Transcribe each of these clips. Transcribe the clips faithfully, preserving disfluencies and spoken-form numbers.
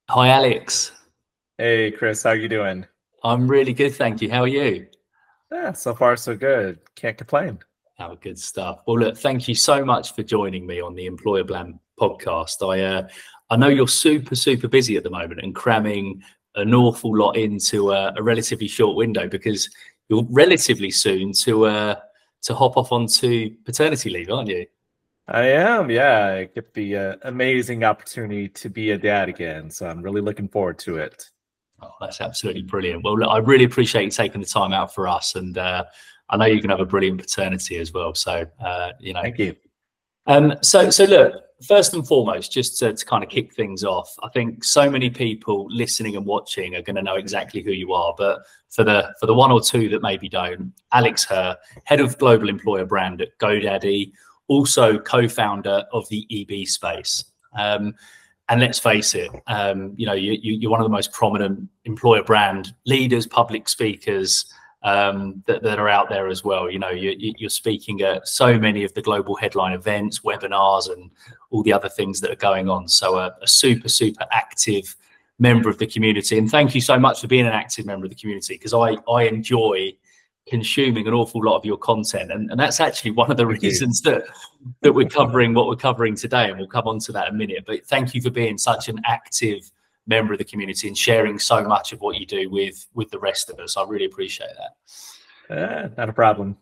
Hi, Alex. Hey Chris, how you doing? I'm really good, thank you. How are you? Yeah, so far so good. Can't complain. Oh, good stuff. Well, look, thank you so much for joining me on the Employer Plan podcast. I uh, I know you're super, super busy at the moment and cramming an awful lot into a, a relatively short window because you're relatively soon to uh, to hop off onto paternity leave, aren't you? I am, yeah. I get the uh, amazing opportunity to be a dad again, so I'm really looking forward to it. Oh, that's absolutely brilliant. Well, look, I really appreciate you taking the time out for us, and uh, I know you can have a brilliant paternity as well. So, uh, you know, Thank you. Um, so, so look, first and foremost, just to, to kind of kick things off, I think so many people listening and watching are going to know exactly who you are. But for the for the one or two that maybe don't, Alex Herr, head of global employer brand at GoDaddy, also co-founder of the E B space. Um, and let's face it, um, you know, you, you, you're one of the most prominent employer brand leaders, public speakers, um, that, that are out there as well. You know, you, you're speaking at so many of the global headline events, webinars, and all the other things that are going on. So a, a super, super active member of the community. And thank you so much for being an active member of the community, because I, I enjoy consuming an awful lot of your content. And, and that's actually one of the Thank you. reasons that, that we're covering what we're covering today. And we'll come on to that in a minute. But thank you for being such an active member of the community and sharing so much of what you do with with the rest of us. I really appreciate that. Uh, not a problem.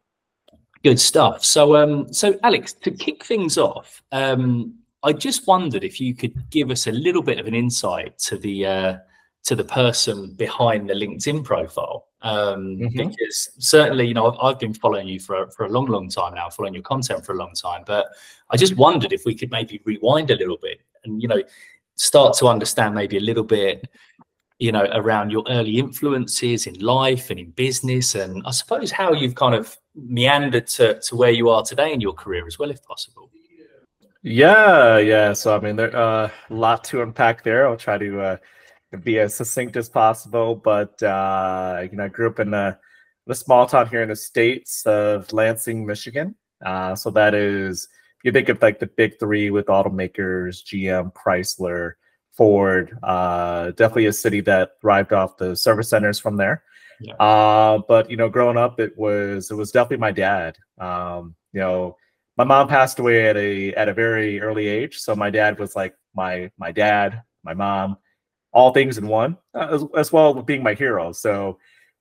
Good stuff. So um so Alex, to kick things off, um I just wondered if you could give us a little bit of an insight to the uh to the person behind the LinkedIn profile, um hmm because certainly, you know, I've, I've been following you for for a long long time now, following your content for a long time, but I just wondered if we could maybe rewind a little bit and, you know, start to understand maybe a little bit, you know, around your early influences in life and in business, and I suppose how you've kind of meandered to, to where you are today in your career as well, if possible. Yeah, yeah. So I mean, there uh, a lot to unpack there. I'll try to uh, be as succinct as possible. But uh, you know, I grew up in a, a small town here in the states of Lansing, Michigan. Uh, so that is, you think of like the big three with automakers, G M, Chrysler, Ford. Uh, definitely a city that thrived off the service centers from there. Yeah. Uh, but you know, growing up, it was it was definitely my dad. Um, you know, my mom passed away at a at a very early age, so my dad was like my my dad, my mom, all things in one, uh, as, as well as being my hero. So,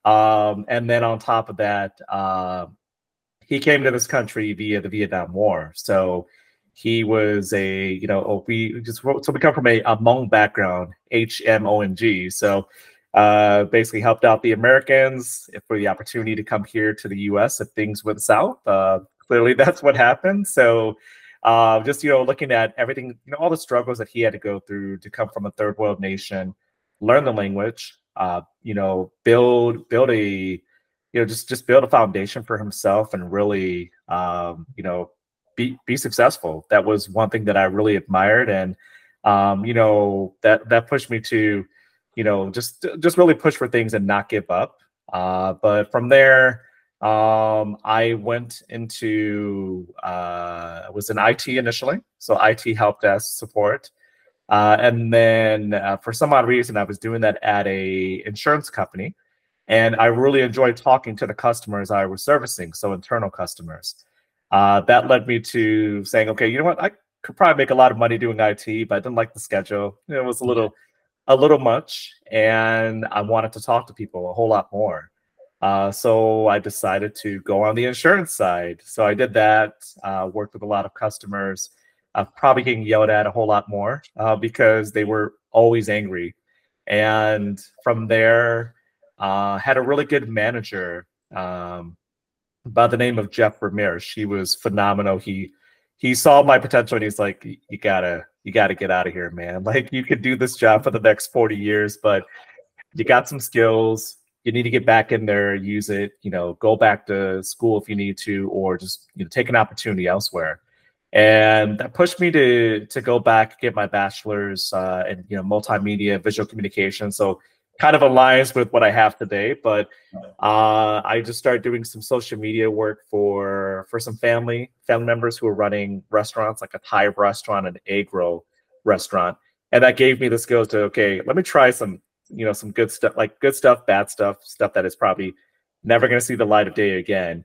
um, and then on top of that, uh, he came to this country via the Vietnam War. So he was a, you know, oh, we just so we come from a, a Hmong background, H M O N G. So uh, basically helped out the Americans for the opportunity to come here to the U S if things went south. Uh, clearly, that's what happened. So uh, just, you know, looking at everything, you know, all the struggles that he had to go through to come from a third world nation, learn the language, uh, you know, build build a you know, just just build a foundation for himself and really, um, you know, be be successful. That was one thing that I really admired, and um, you know, that that pushed me to, you know, just just really push for things and not give up. Uh, but from there, um, I went into uh, I was in I T initially, so I T help desk support. Uh, and then uh, for some odd reason, I was doing that at a insurance company, and I really enjoyed talking to the customers I was servicing, so internal customers. Uh, that led me to saying, okay, you know what, I could probably make a lot of money doing I T, but I didn't like the schedule. It was a Yeah. little, a little much, and I wanted to talk to people a whole lot more. Uh, so I decided to go on the insurance side. So I did that. Uh, worked with a lot of customers. Uh, probably getting yelled at a whole lot more uh, because they were always angry. And from there, uh, had a really good manager um, by the name of Jeff Ramirez. She was phenomenal. He he saw my potential and he's like, you gotta you gotta get out of here, man. Like you could do this job for the next forty years, but you got some skills. You need to get back in there, use it. You know, go back to school if you need to, or just you know take an opportunity elsewhere. And that pushed me to to go back get my bachelor's uh, in you know multimedia visual communication. So kind of aligns with what I have today. But uh, I just started doing some social media work for for some family family members who were running restaurants, like a Thai restaurant, an egg roll restaurant. And that gave me the skills to, okay, let me try some, you know, some good stuff, like good stuff, bad stuff, stuff that is probably never going to see the light of day again.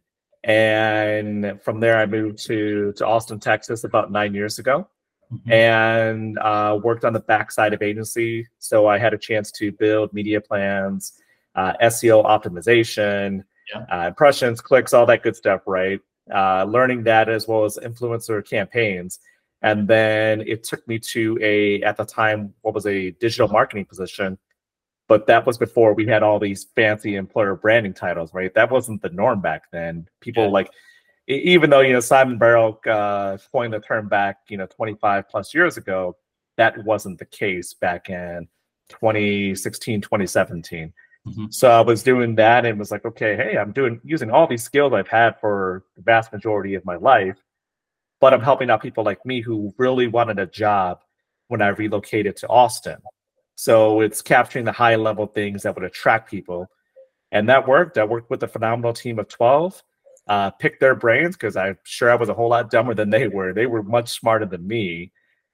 And from there, I moved to, to Austin, Texas about nine years ago. Mm-hmm. And uh, worked on the backside of agency. So I had a chance to build media plans, uh, S E O optimization, yeah. uh, impressions, clicks, all that good stuff, right? Uh, learning that as well as influencer campaigns. And then it took me to a, at the time, what was a digital marketing position. But that was before we had all these fancy employer branding titles, right? That wasn't the norm back then. People yeah. like, even though, you know, Simon Barrell uh, coined the term back, you know, twenty-five plus years ago, that wasn't the case back in twenty sixteen, twenty seventeen. Mm-hmm. So I was doing that and was like, okay, hey, I'm doing using all these skills I've had for the vast majority of my life, but I'm helping out people like me who really wanted a job when I relocated to Austin. So it's capturing the high level things that would attract people. And that worked. I worked with a phenomenal team of twelve. Uh, pick their brains because I'm sure I was a whole lot dumber than they were. They were much smarter than me.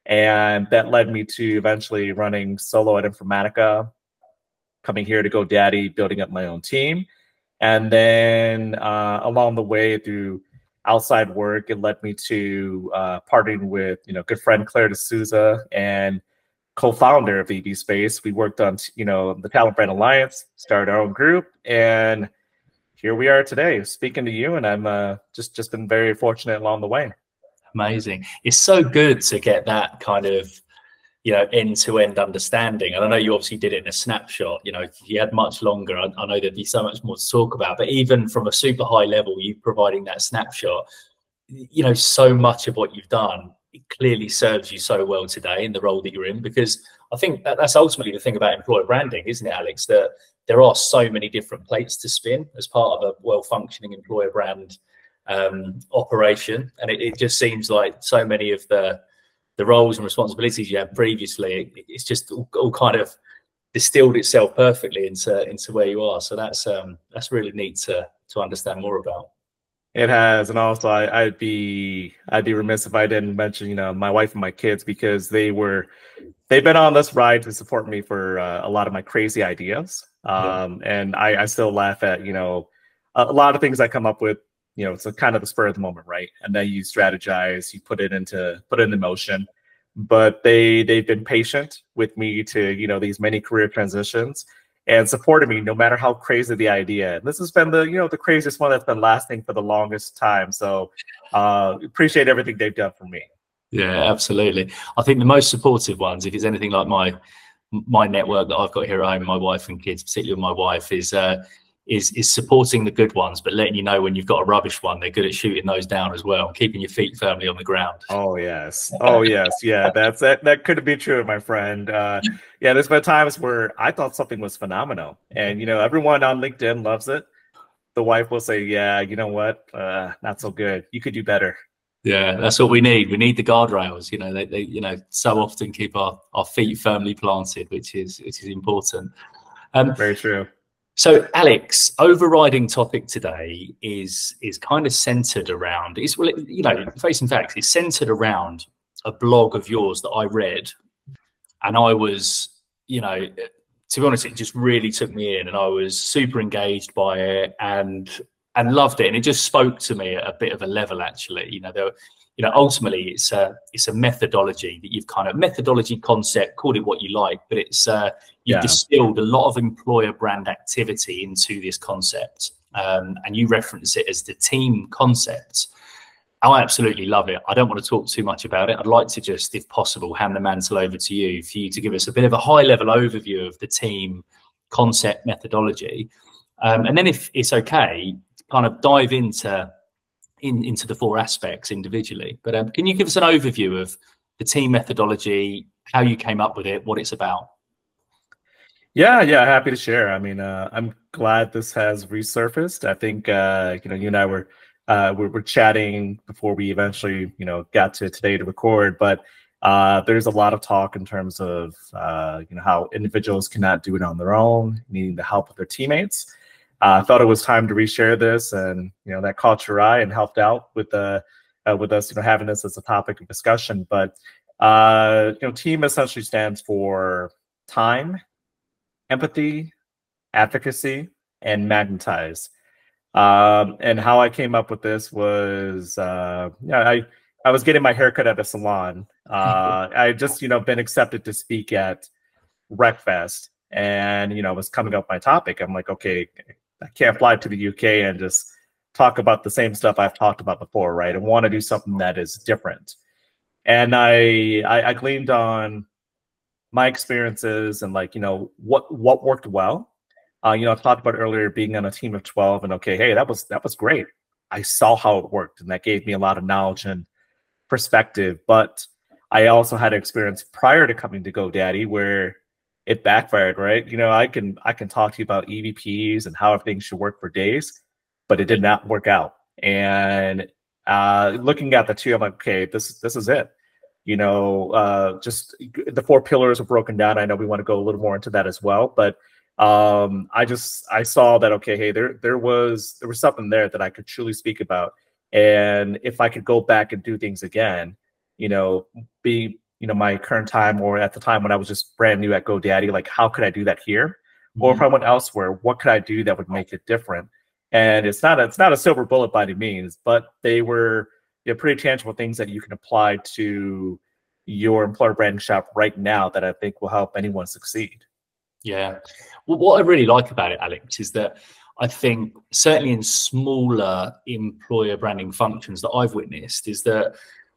And that led me to eventually running solo at Informatica, coming here to GoDaddy, building up my own team. And then uh, along the way through outside work, it led me to uh, partnering with, you know, good friend Claire D'Souza and co-founder of V B Space. We worked on, you know, the Talent Brand Alliance, started our own group, and here we are today speaking to you, and I'm uh, just just been very fortunate along the way. Amazing. It's so good to get that kind of, you know, end-to-end understanding. And I know you obviously did it in a snapshot. You know, if you had much longer, I, I know there'd be so much more to talk about. But even from a super high level, you providing that snapshot, you know, so much of what you've done, it clearly serves you so well today in the role that you're in, because I think that that's ultimately the thing about employer branding, isn't it, Alex? That there are so many different plates to spin as part of a well-functioning employer brand um, operation. And it, it just seems like so many of the, the roles and responsibilities you had previously, it, it's just all, all kind of distilled itself perfectly into, into where you are. So that's, um, that's really neat to, to understand more about. It has, and also I, I'd be I'd be remiss if I didn't mention, you know, my wife and my kids, because they were they've been on this ride to support me for uh, a lot of my crazy ideas. Um, yeah. And I, I still laugh at, you know, a, a lot of things I come up with. You know, it's a kind of the spur of the moment, right? And then you strategize, you put it into put it into motion. But they they've been patient with me to, you know, these many career transitions, and supported me no matter how crazy the idea. And this has been the, you know, the craziest one that's been lasting for the longest time. So uh, appreciate everything they've done for me. Yeah, absolutely. I think the most supportive ones, if it's anything like my my network that I've got here at home, my wife and kids, particularly my wife, is uh, is is supporting the good ones, but letting you know when you've got a rubbish one. They're good at shooting those down as well, keeping your feet firmly on the ground. Oh yes, oh yes, yeah. That's that. That could be true, my friend. Uh, yeah, there's been times where I thought something was phenomenal, and you know, everyone on LinkedIn loves it. The wife will say, "Yeah, you know what? Uh, not so good. You could do better." Yeah, that's what we need. We need the guardrails. You know, they, they you know, so often keep our our feet firmly planted, which is which is important. Um, Very true. So, Alex, overriding topic today is is kind of centered around, it's, well, you know, facing facts, it's centered around a blog of yours that I read, and I was, you know, to be honest, it just really took me in, and I was super engaged by it and and loved it, and it just spoke to me at a bit of a level, actually. You know, there, you know, ultimately, it's a it's a methodology that you've kind of methodology concept, call it what you like, but it's uh, you've yeah. distilled a lot of employer brand activity into this concept, um, and you reference it as the team concept. I absolutely love it. I don't want to talk too much about it. I'd like to just, if possible, hand the mantle over to you for you to give us a bit of a high level overview of the team concept methodology, um, and then if it's okay, kind of dive into. In, into the four aspects individually. But um, can you give us an overview of the team methodology, how you came up with it, what it's about? Yeah, yeah, happy to share. I mean, uh, I'm glad this has resurfaced. I think, uh, you know, you and I were, uh, we were chatting before we eventually, you know, got to today to record, but uh, there's a lot of talk in terms of, uh, you know, how individuals cannot do it on their own, needing the help of their teammates. I uh, thought it was time to reshare this, and you know that caught your eye and helped out with the uh, with us, you know, having this as a topic of discussion. But Uh, you know, team essentially stands for time, empathy, advocacy, and magnetize. Um, and how I came up with this was, uh, yeah, I I was getting my haircut at a salon. Uh, I just you know been accepted to speak at RecFest, and you know was coming up with my topic. I'm like, okay, I can't fly to the U K and just talk about the same stuff I've talked about before, right? I want to do something that is different. And I, I I gleaned on my experiences and like you know what what worked well. Uh, you know, I talked about earlier being on a team of twelve, and okay, hey, that was that was great. I saw how it worked, and that gave me a lot of knowledge and perspective. But I also had experience prior to coming to GoDaddy where it backfired, right? You know, I can I can talk to you about E V Ps and how everything should work for days, but it did not work out. And uh, looking at the two, I'm like, okay, this this is it. You know, uh, just the four pillars are broken down. I know we want to go a little more into that as well, but um, I just I saw that okay, hey, there there was there was something there that I could truly speak about, and if I could go back and do things again, you know, be you know my current time or at the time when I was just brand new at GoDaddy, like how could I do that here, mm-hmm. or if I went elsewhere, what could I do that would make it different? And it's not a, it's not a silver bullet by any means, but they were you know, pretty tangible things that you can apply to your employer branding shop right now that I think will help anyone succeed. Yeah. Well, what I really like about it, Alex, is that I think certainly in smaller employer branding functions that I've witnessed is that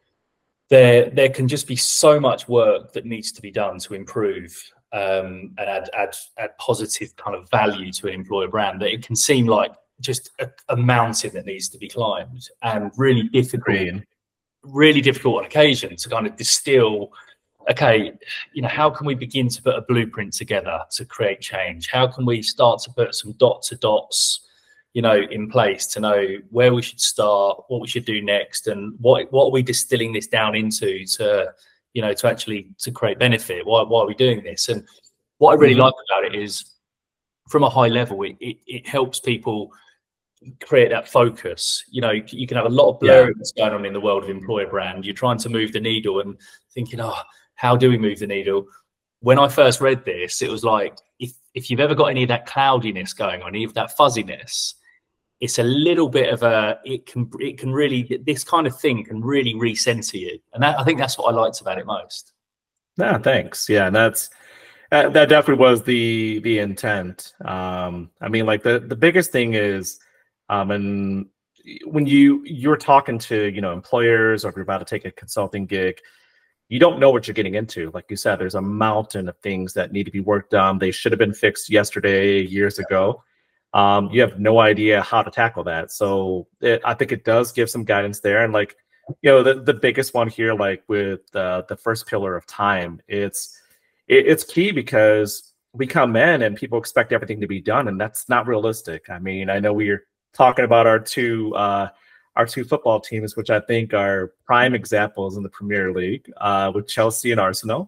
there there can just be so much work that needs to be done to improve um, and add, add, add positive kind of value to an employer brand that it can seem like just a, a mountain that needs to be climbed and really difficult, Green. really difficult on occasion to kind of distill, okay, you know, how can we begin to put a blueprint together to create change? How can we start to put some dot to dots, you know, in place to know where we should start, what we should do next, and what what are we distilling this down into to, you know, to actually to create benefit? Why why are we doing this? And what I really mm-hmm. like about it is, from a high level, it it, it helps people create that focus. You know, you can have a lot of blurriness yeah. going on in the world of employer brand. You're trying to move the needle and thinking, oh, how do we move the needle? When I first read this, it was like, if, if you've ever got any of that cloudiness going on, any of that fuzziness, it's a little bit of a, it can, it can really, this kind of thing can really recenter you. And that, I think that's what I liked about it most. Yeah, thanks. Yeah, and that's, uh, that definitely was the, the intent. Um, I mean, like the, the biggest thing is, um, and when you, you're talking to, you know, employers, or if you're about to take a consulting gig, you don't know what you're getting into. Like you said, there's a mountain of things that need to be worked on. They should have been fixed yesterday, years ago. Um, you have no idea how to tackle that. So it, I think it does give some guidance there. And like, you know, the, the biggest one here, like with uh, the first pillar of time, it's, it, it's key because we come in and people expect everything to be done, and that's not realistic. I mean, I know we're talking about our two, uh, our two football teams, which I think are prime examples in the Premier League, uh, with Chelsea and Arsenal.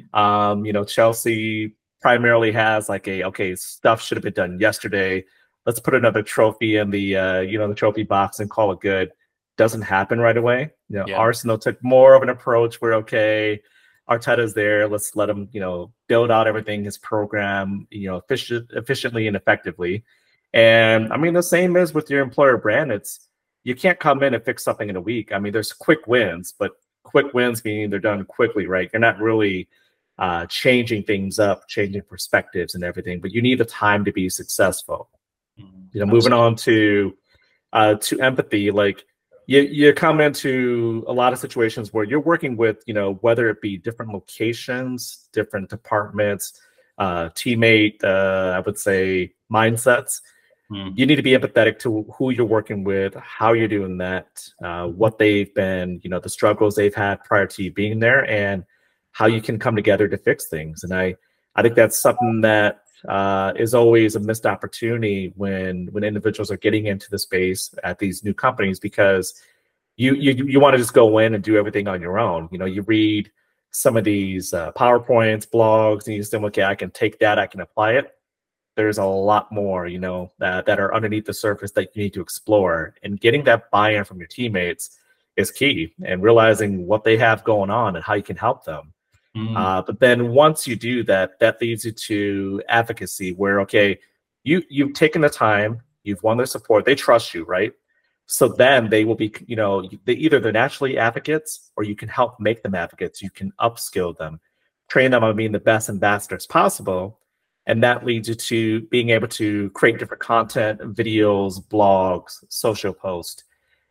Um, you know, Chelsea primarily has like a, okay, stuff should have been done yesterday. Let's put another trophy in the, uh, you know, the trophy box and call it good. Doesn't happen right away. You know, yeah. Arsenal took more of an approach where, okay, Arteta's there. Let's let him, you know, build out everything, his program, you know, efficient, efficiently and effectively. And I mean, the same is with your employer brand. It's, you can't come in and fix something in a week. I mean, there's quick wins, but quick wins meaning they're done quickly, right? You're not really uh, changing things up, changing perspectives and everything, but you need the time to be successful. Mm-hmm. You know, moving on to uh, to empathy, like you you come into a lot of situations where you're working with, you know, whether it be different locations, different departments, uh, teammate, uh, I would say mindsets. You need to be empathetic to who you're working with, how you're doing that, uh, what they've been, you know, the struggles they've had prior to you being there, and how you can come together to fix things. And I, I think that's something that uh, is always a missed opportunity when when individuals are getting into the space at these new companies, because you you you want to just go in and do everything on your own. You know, you read some of these uh, PowerPoints, blogs, and you just think, okay, I can take that, I can apply it. There's a lot more, you know, that, that are underneath the surface that you need to explore. And getting that buy-in from your teammates is key, and realizing what they have going on and how you can help them. Mm. Uh, but then once you do that, that leads you to advocacy, where, okay, you, you've taken the time, you've won their support, they trust you, right? So then they will be, you know, they either they're naturally advocates, or you can help make them advocates. You can upskill them, train them on being the best ambassadors possible. And that leads you to being able to create different content, videos, blogs, social posts.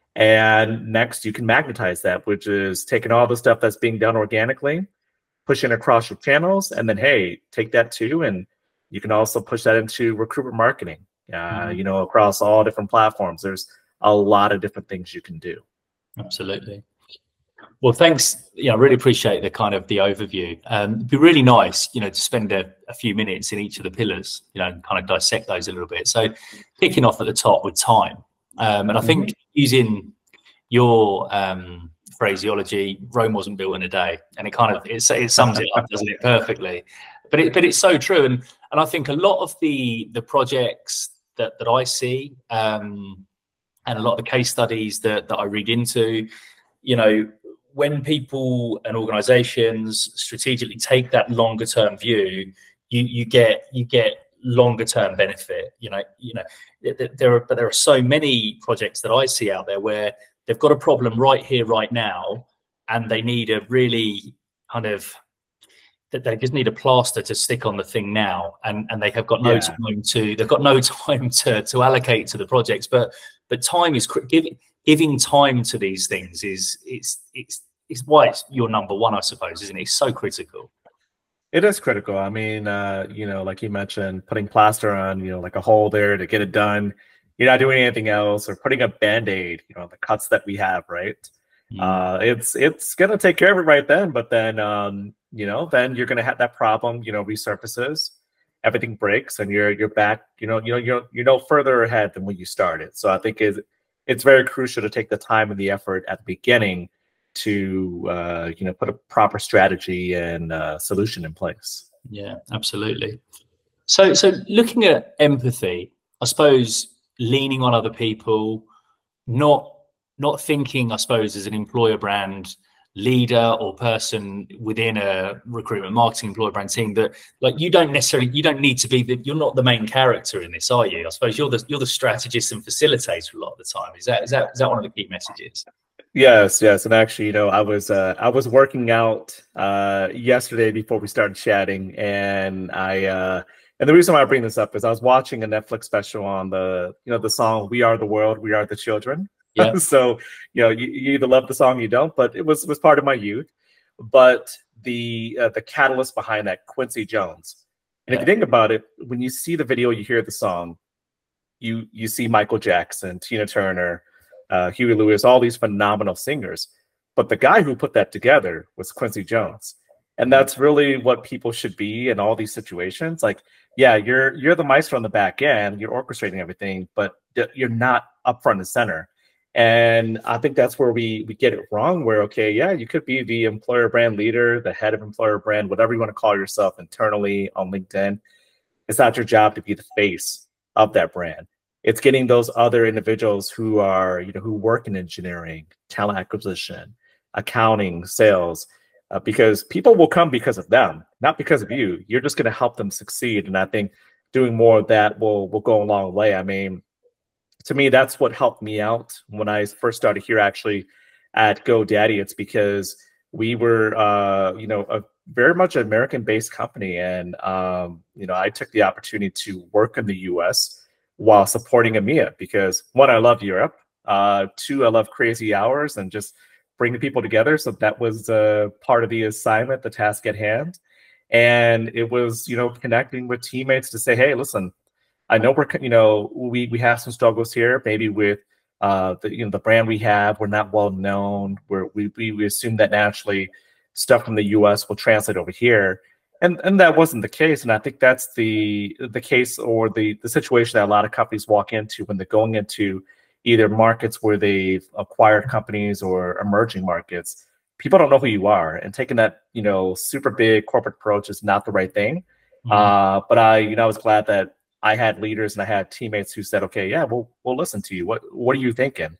And next, you can magnetize that, which is taking all the stuff that's being done organically, pushing across your channels, and then, hey, take that too, and you can also push that into recruitment marketing, uh, mm-hmm. you know, across all different platforms. There's a lot of different things you can do. Absolutely. Well, thanks. You know, I really appreciate the kind of the overview. Um, it'd be really nice, you know, to spend a, a few minutes in each of the pillars, you know, and kind of dissect those a little bit. So kicking off at the top with time. Um, and I think mm-hmm. using your um, phraseology, Rome wasn't built in a day, and it kind of it, it sums it up, doesn't it, perfectly? But it but it's so true, and and I think a lot of the the projects that that I see, um, and a lot of the case studies that that I read into, you know, when people and organizations strategically take that longer term view, you you get you get longer term benefit. You know, you know, there are but there are so many projects that I see out there where they've got a problem right here, right now, and they need a really kind of that they just need a plaster to stick on the thing now, and and they have got no yeah. time to they've got no time to to allocate to the projects. But but time is giving giving time to these things is it's it's it's why it's your number one, I suppose, isn't it? It's so critical. It is critical. I mean, uh, you know, like you mentioned, putting plaster on, you know, like a hole there to get it done. You're not doing anything else, or putting a Band-Aid, you know, the cuts that we have, right? Mm. Uh, it's it's gonna take care of it right then, but then um, you know, then you're gonna have that problem, you know, resurfaces, everything breaks, and you're you're back, you know, you know, you're you're no further ahead than when you started. So I think it's it's very crucial to take the time and the effort at the beginning to uh, you know, put a proper strategy and uh, solution in place. Yeah, absolutely. So so looking at empathy, I suppose leaning on other people, not not thinking, I suppose, as an employer brand leader or person within a recruitment marketing employer brand team, that like you don't necessarily you don't need to be the, you're not the main character in this, are you? I suppose you're the you're the strategist and facilitator a lot of the time. Is that is that is that one of the key messages? Yes, yes, and actually, you know, I was uh, I was working out uh, yesterday before we started chatting, and I uh, and the reason why I bring this up is I was watching a Netflix special on the you know the song "We Are the World, We Are the Children." Yeah. So you know, you, you either love the song, or you don't, but it was was part of my youth. But the uh, the catalyst behind that, Quincy Jones, and yeah. if you think about it, when you see the video, you hear the song, you you see Michael Jackson, Tina Turner, Uh, Huey Lewis, all these phenomenal singers. But the guy who put that together was Quincy Jones. And that's really what people should be in all these situations. Like, yeah, you're you're the maestro on the back end, you're orchestrating everything, but you're not up front and center. And I think that's where we we get it wrong, where, okay, yeah, you could be the employer brand leader, the head of employer brand, whatever you want to call yourself internally on LinkedIn. It's not your job to be the face of that brand. It's getting those other individuals who are, you know, who work in engineering, talent acquisition, accounting, sales, uh, because people will come because of them, not because of you. You're just going to help them succeed. And I think doing more of that will will go a long way. I mean, to me, that's what helped me out when I first started here, actually, at GoDaddy. It's because we were, uh, you know, a very much an American-based company, and um, you know, I took the opportunity to work in the U S while supporting EMEA, because one, I love Europe. Uh, two, I love crazy hours and just bringing people together. So that was uh, part of the assignment, the task at hand. And it was, you know, connecting with teammates to say, hey, listen, I know we're, you know, we we have some struggles here, maybe with uh, the, you know, the brand we have. We're not well known. We're, we we we assume that naturally stuff from the U S will translate over here. And, and that wasn't the case. And I think that's the the case, or the, the situation that a lot of companies walk into when they're going into either markets where they've acquired companies or emerging markets. People don't know who you are, and taking that, you know, super big corporate approach is not the right thing. Mm-hmm. Uh, but I, you know, I was glad that I had leaders and I had teammates who said, okay, yeah, we'll, we'll listen to you. What, what are you thinking?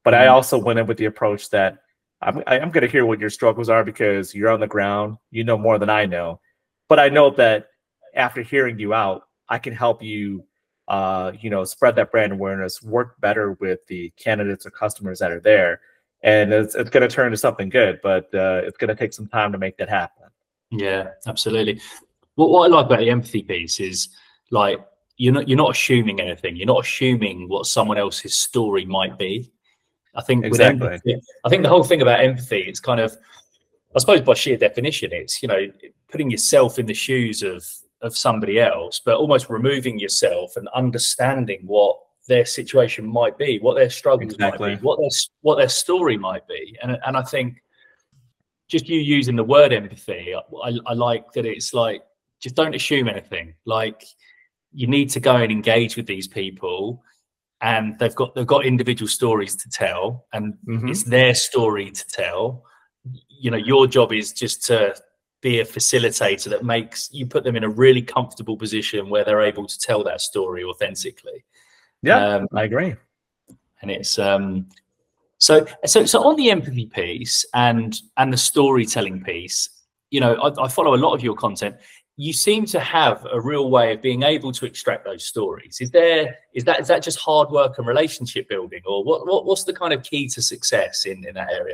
But I Mm. also went in with the approach that I'm, I'm going to hear what your struggles are because you're on the ground. You know more than I know. But I know that after hearing you out, I can help you, uh, you know, spread that brand awareness, work better with the candidates or customers that are there. And it's, it's going to turn to something good, but uh, it's going to take some time to make that happen. Yeah, absolutely. What, what I like about the empathy piece is like, you're not, you're not assuming anything. You're not assuming what someone else's story might be. I think with Exactly. empathy, I think the whole thing about empathy, it's kind of, I suppose by sheer definition, it's, you know, putting yourself in the shoes of of somebody else, but almost removing yourself and understanding what their situation might be, what their struggles Exactly. might be, what their what their story might be. And and I think just you using the word empathy, I, I like that it's like, just don't assume anything. Like, you need to go and engage with these people, and they've got they've got individual stories to tell, and Mm-hmm. it's their story to tell. You know, your job is just to be a facilitator that makes you put them in a really comfortable position where they're able to tell that story authentically. Yeah, um, I agree. And it's um, so so so on the empathy piece and and the storytelling piece. You know, I, I follow a lot of your content. You seem to have a real way of being able to extract those stories. Is there is that is that just hard work and relationship building, or what, what what's the kind of key to success in in that area?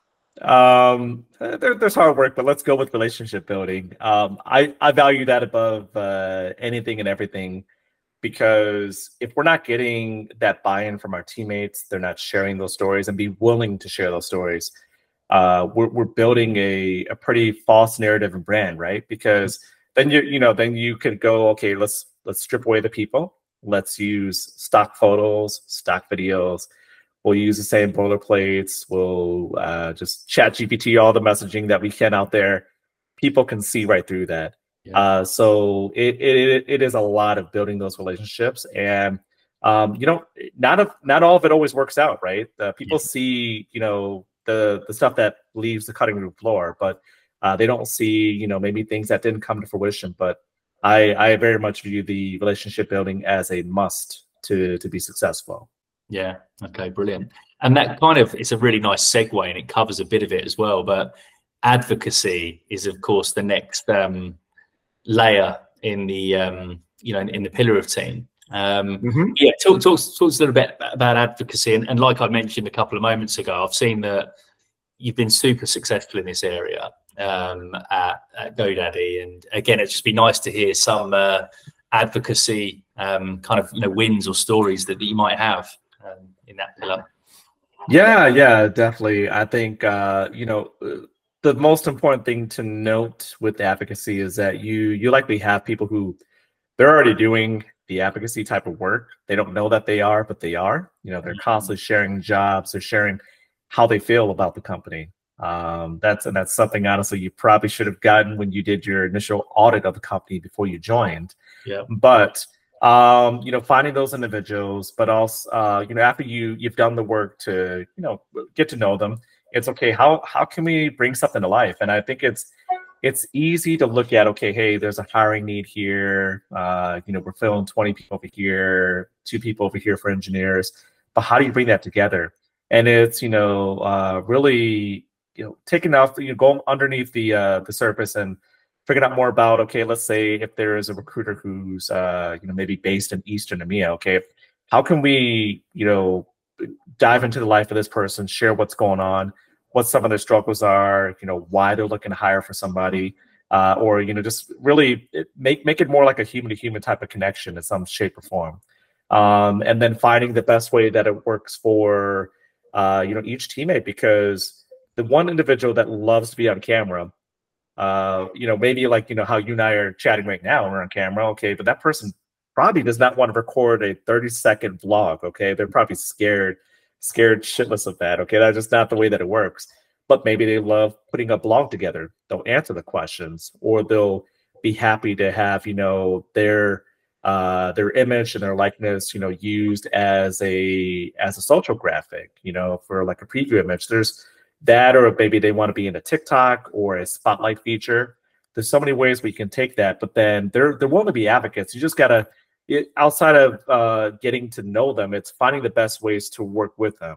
Um, there, there's hard work, but let's go with relationship building. Um, I I value that above uh, anything and everything, because if we're not getting that buy-in from our teammates, they're not sharing those stories and be willing to share those stories. Uh, we're we're building a a pretty false narrative and brand, right? Because then you you know then you could go, okay, let's let's strip away the people. Let's use stock photos, stock videos. We'll use the same boilerplates. We'll uh, just chat G P T all the messaging that we can out there. People can see right through that. Yeah. Uh, so it, it it is a lot of building those relationships, and um, you know, not of not all of it always works out, right? Uh, people yeah. see you know the the stuff that leaves the cutting room floor, but uh, they don't see you know maybe things that didn't come to fruition. But I I very much view the relationship building as a must to to be successful. Yeah. Okay. Brilliant. And that kind of, it's a really nice segue, and it covers a bit of it as well. But advocacy is, of course, the next um, layer in the um, you know in, in the pillar of team. Um, mm-hmm. Yeah. Talk, talk talk a little bit about advocacy, and, and like I mentioned a couple of moments ago, I've seen that you've been super successful in this area um, at, at GoDaddy, and again, it'd just be nice to hear some uh, advocacy um, kind of you know wins or stories that, that you might have. Um, in that pillar. Yeah, yeah, definitely. I think uh, you know the most important thing to note with advocacy is that you you likely have people who they're already doing the advocacy type of work. They don't know that they are, but they are. You know, they're constantly sharing jobs. They're sharing how they feel about the company. Um, that's and that's something honestly you probably should have gotten when you did your initial audit of the company before you joined. Yeah, but. Um, you know, finding those individuals, but also, uh, you know, after you you've done the work to, you know, get to know them, it's okay. How how can we bring something to life? And I think it's it's easy to look at. Okay, hey, there's a hiring need here. Uh, you know, we're filling twenty people over here, two people over here for engineers. But how do you bring that together? And it's you know, uh, really you know, taking off, you know, going underneath the uh, the surface and figuring out more about, okay, let's say if there is a recruiter who's, uh, you know, maybe based in Eastern EMEA, okay, how can we, you know, dive into the life of this person, share what's going on, what some of their struggles are, you know, why they're looking to hire for somebody, uh, or, you know, just really make, make it more like a human-to-human type of connection in some shape or form. Um, and then finding the best way that it works for, uh, you know, each teammate, because the one individual that loves to be on camera, Uh, you know, maybe like, you know, how you and I are chatting right now, we're on camera, okay, but that person probably does not want to record a thirty second vlog, okay? They're probably scared, scared shitless of that, okay? That's just not the way that it works. But maybe they love putting a blog together. They'll answer the questions, or they'll be happy to have, you know, their uh, their image and their likeness, you know, used as a as a social graphic, you know, for like a preview image. There's that, or maybe they want to be in a TikTok or a spotlight feature. There's so many ways we can take that, but then there there want to be advocates. You just gotta, it, outside of uh, getting to know them, it's finding the best ways to work with them.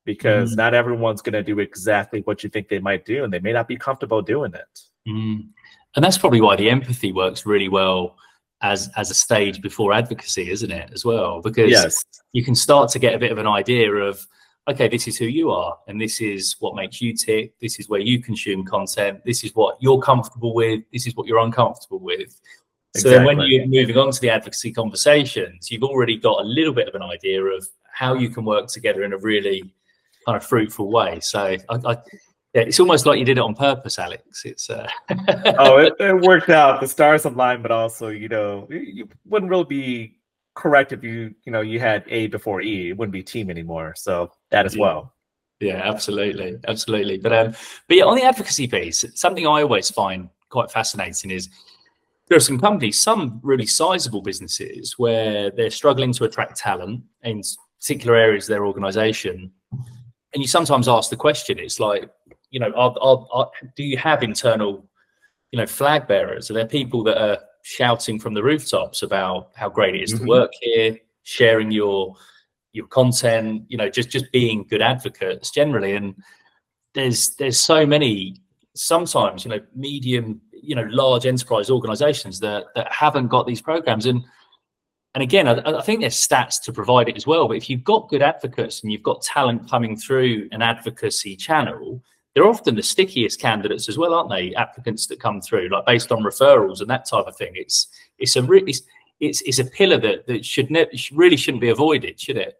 because Mm. not everyone's going to do exactly what you think they might do, and they may not be comfortable doing it. Mm. And that's probably why the empathy works really well as as a stage before advocacy, isn't it, as well? Because Yes. you can start to get a bit of an idea of, okay, this is who you are, and this is what makes you tick. This is where you consume content. This is what you're comfortable with. This is what you're uncomfortable with. So then when Exactly. you're moving on to the advocacy conversations, you've already got a little bit of an idea of how you can work together in a really kind of fruitful way. So I, I, yeah, it's almost like you did it on purpose, Alex. It's uh... oh, it, it worked out. The stars aligned, but also, you know, you wouldn't really be correct if you, you know, you had A before E. It wouldn't be team anymore. So that as yeah. well. Yeah, absolutely, absolutely. But um, but yeah, on the advocacy piece, something I always find quite fascinating is there are some companies, some really sizable businesses, where they're struggling to attract talent in particular areas of their organization. And you sometimes ask the question, it's like, you know, are, are, are, do you have internal, you know, flag bearers? Are there people that are shouting from the rooftops about how great it is Mm-hmm. to work here, sharing your your content, you know, just just being good advocates generally? And there's there's so many, sometimes, you know, medium, you know, large enterprise organizations that that haven't got these programs. And and again, I, I think there's stats to provide it as well. But if you've got good advocates and you've got talent coming through an advocacy channel, they're often the stickiest candidates as well, aren't they? Applicants that come through, like based on referrals and that type of thing. It's it's a really it's it's a pillar that that should ne really shouldn't be avoided, should it?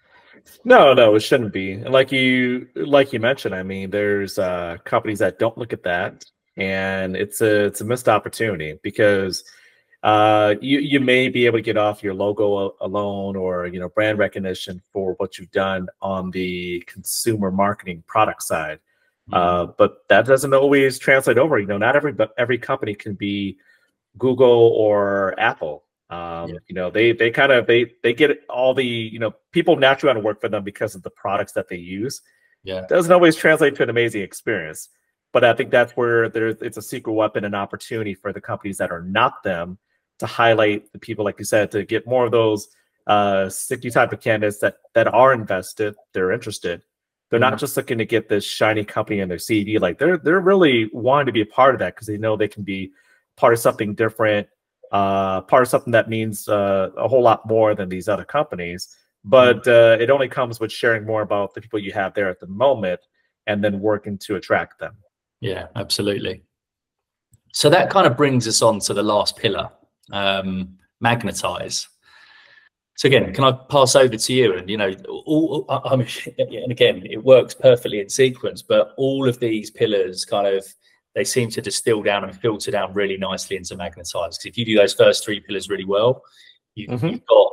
No, no, it shouldn't be. And like you like you mentioned, I mean, there's uh, companies that don't look at that, and it's a it's a missed opportunity, because uh, you you may be able to get off your logo alone, or, you know, brand recognition for what you've done on the consumer marketing product side. Mm-hmm. Uh, but that doesn't always translate over. You know, not every but every company can be Google or Apple. Um, yeah. You know, they they kind of they they get all the, you know, people naturally want to work for them because of the products that they use. Yeah, it doesn't always translate to an amazing experience. But I think that's where there's it's a secret weapon and opportunity for the companies that are not them to highlight the people, like you said, to get more of those uh, sticky type of candidates that that are invested, they're interested. They're mm-hmm. not just looking to get this shiny company in their C V. Like they're they're really wanting to be a part of that, because they know they can be part of something different. Uh, part of something that means uh, a whole lot more than these other companies, but uh, it only comes with sharing more about the people you have there at the moment, and then working to attract them. Yeah, absolutely. So that kind of brings us on to the last pillar, um, magnetize. So again, can I pass over to you? And, you know, all, I mean, and again, it works perfectly in sequence, but all of these pillars kind of, they seem to distill down and filter down really nicely into magnetize. Because if you do those first three pillars really well, you, mm-hmm. you've got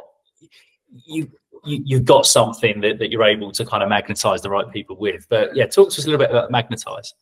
you, you you've got something that, that you're able to kind of magnetize the right people with. But yeah, talk to us a little bit about magnetize.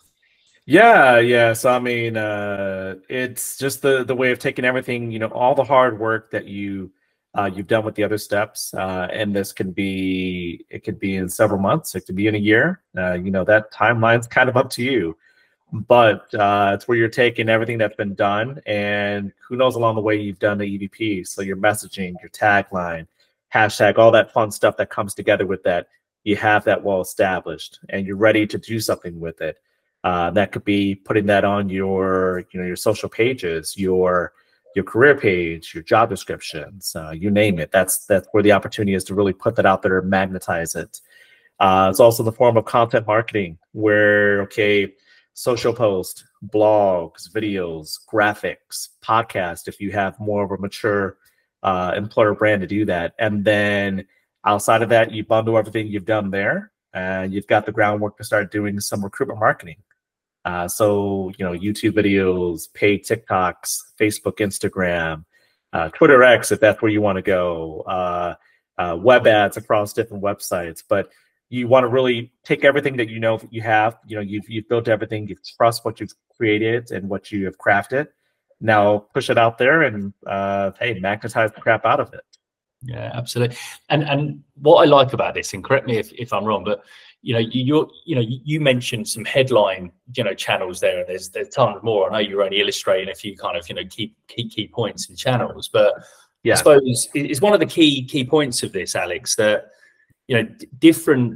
Yeah, yeah. So I mean, uh, it's just the the way of taking everything, you know, all the hard work that you uh, you've done with the other steps, uh, and this can be it could be in several months, it could be in a year. Uh, you know, that timeline's kind of up to you. But uh, it's where you're taking everything that's been done, and who knows, along the way you've done the E V P. So your messaging, your tagline, hashtag, all that fun stuff that comes together with that. You have that well established, and you're ready to do something with it. Uh, that could be putting that on your, you know, your social pages, your your career page, your job descriptions, uh, you name it. That's that's where the opportunity is to really put that out there and magnetize it. Uh, it's also the form of content marketing, where okay. social post, blogs, videos, graphics, podcast, if you have more of a mature uh, employer brand to do that. And then outside of that, you bundle everything you've done there, and you've got the groundwork to start doing some recruitment marketing. Uh, so, you know, YouTube videos, paid TikToks, Facebook, Instagram, uh, Twitter X, if that's where you want to go, uh, uh, web ads across different websites. But you want to really take everything that you know that you have, you know, you've, you've built everything, you've trust what you've created and what you have crafted. Now push it out there and, uh, hey, magnetize the crap out of it. Yeah, absolutely. And and what I like about this, and correct me if, if I'm wrong, but, you know, you, you're, you know, you mentioned some headline, you know, channels there, and there's, there's tons more. I know you're only illustrating a few kind of, you know, key, key, key points in channels, but yeah. I suppose it's one of the key, key points of this, Alex, that, you know, different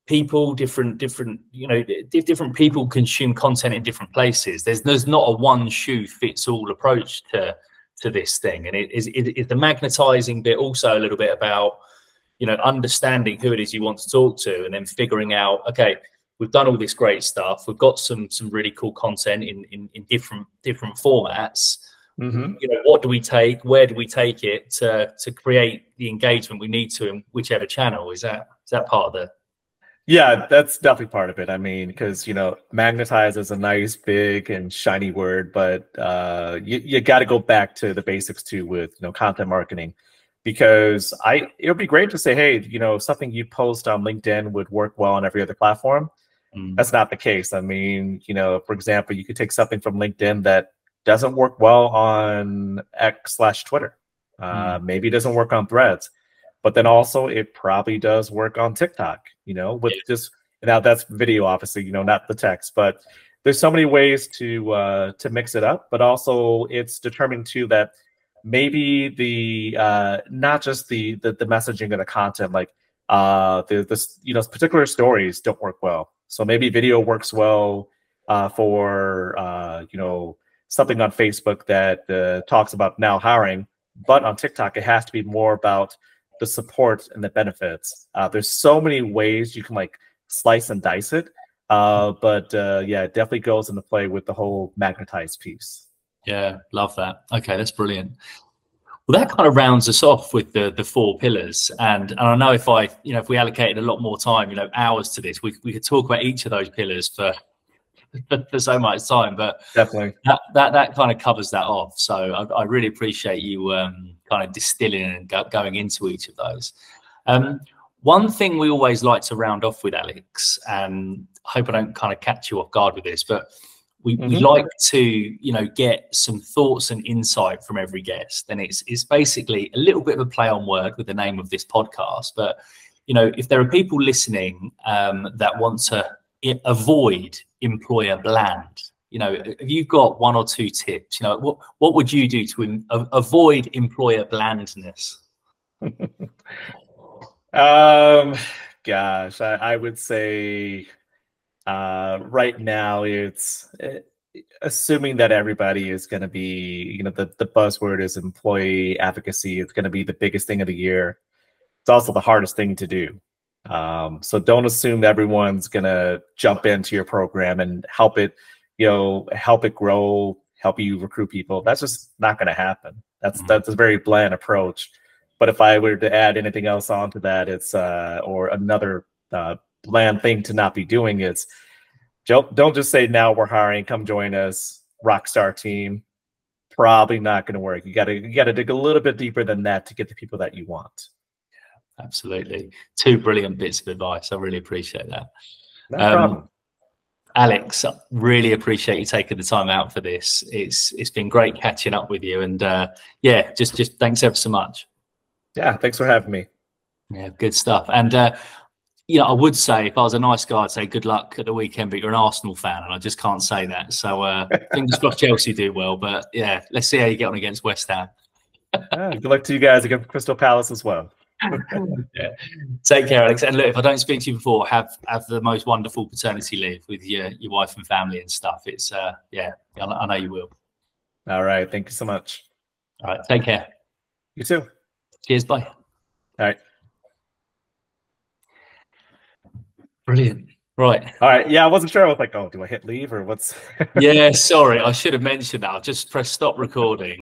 people, different, different, you know, different people consume content in different places. There's there's not a one shoe fits all approach to to this thing, and it is it, it, the magnetizing bit also a little bit about, you know, understanding who it is you want to talk to, and then figuring out, okay, we've done all this great stuff, we've got some some really cool content in in, in different different formats. Mm-hmm. You know, what do we take? Where do we take it to to create the engagement we need to in whichever channel? Is that is that part of the? Yeah, that's definitely part of it. I mean, because, you know, magnetize is a nice, big, and shiny word, but uh, you you got to go back to the basics too with, you know, content marketing, because I it would be great to say, hey, you know, something you post on LinkedIn would work well on every other platform. Mm. That's not the case. I mean, you know, for example, you could take something from LinkedIn that doesn't work well on X slash Twitter. Uh, mm. Maybe it doesn't work on Threads. But then also it probably does work on TikTok, you know, with yeah. just, now that's video, obviously, you know, not the text, but there's so many ways to uh, to mix it up. But also it's determined too that maybe the, uh, not just the, the, the messaging and the content, like uh, the, the, you know, particular stories don't work well. So maybe video works well uh, for, uh, you know, something on Facebook that uh, talks about now hiring, but on TikTok, it has to be more about the support and the benefits. Uh, there's so many ways you can like slice and dice it. Uh, but uh, yeah, it definitely goes into play with the whole magnetized piece. Yeah, love that. Okay, that's brilliant. Well, that kind of rounds us off with the the four pillars. And, and I know if I, you know, if we allocated a lot more time, you know, hours to this, we, we could talk about each of those pillars for for so much time, but definitely that that, that kind of covers that off. So I, I really appreciate you um, kind of distilling and go, going into each of those. Um, one thing we always like to round off with, Alex, and I hope I don't kind of catch you off guard with this, but we, mm-hmm. we like to, you know, get some thoughts and insight from every guest. And it's it's basically a little bit of a play on word with the name of this podcast. But, you know, if there are people listening um, that want to avoid employer bland, you know, have you got one or two tips? You know, what what would you do to in, a, avoid employer blandness? um gosh I, I would say uh right now it's uh, assuming that everybody is going to be, you know, the, the buzzword is employee advocacy. It's going to be the biggest thing of the year. It's also the hardest thing to do. Um, so don't assume everyone's gonna jump into your program and help it, you know, help it grow, help you recruit people. That's just not gonna happen. That's mm-hmm. that's a very bland approach. But if I were to add anything else onto that, it's uh, or another uh, bland thing to not be doing is don't don't just say now we're hiring, come join us, rockstar team. Probably not gonna work. You gotta you gotta dig a little bit deeper than that to get the people that you want. Absolutely. Two brilliant bits of advice. I really appreciate that. No problem. Um, Alex, really appreciate you taking the time out for this. It's it's been great catching up with you, and uh, yeah, just just thanks ever so much. Yeah, thanks for having me. Yeah, good stuff. And uh, you know, I would say if I was a nice guy, I'd say good luck at the weekend, but you're an Arsenal fan, and I just can't say that. So uh, fingers crossed Chelsea do well. But yeah, let's see how you get on against West Ham. Yeah, good luck to you guys against Crystal Palace as well. Yeah. Take care, Alex. And look, if I don't speak to you before, have have the most wonderful paternity leave with your your wife and family and stuff. It's uh yeah, I, I know you will. All right, thank you so much. All right, take care. You too. Cheers, bye. All right. Brilliant. Right. All right. Yeah, I wasn't sure. I was like, oh, do I hit leave or what's? Yeah, sorry, I should have mentioned that. I'll just press stop recording.